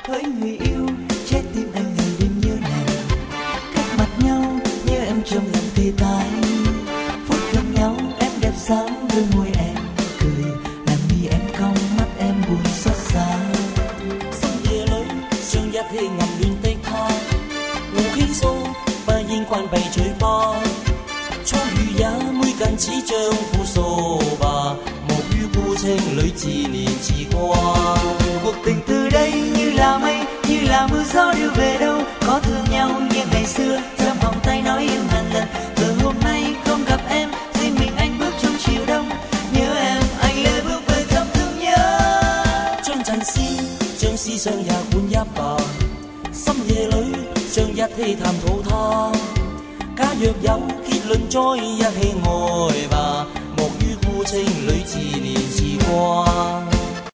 Hỡi người yêu, trái tim anh ngày đêm nhớ nàng. Cách mặt nhau nhớ em trong lòng tê tái. Phút gặp nhau em đẹp sáng đôi môi em cười, làn mi em cong mắt em buồn xót xa. 深夜裏，像一氣暗戀的他，無傾訴，不應關閉嘴巴。初遇也每近似像副掃把，莫於孤清裏自憐自掛。 Cuộc tình từ đây như là mây, như là mưa gió đưa về đâu. Có thương nhau như ngày xưa, giam vòng tay nói yêu ngàn lần. Giờ hôm nay không gặp em, riêng mình anh bước trong chiều đông. Nhớ em, anh lê bước về trong thương nhớ. 將陣先，將思想也管一吧。深夜裏，將一起探討他。假若有結論，再一起愛吧，莫於孤清裏自憐自掛。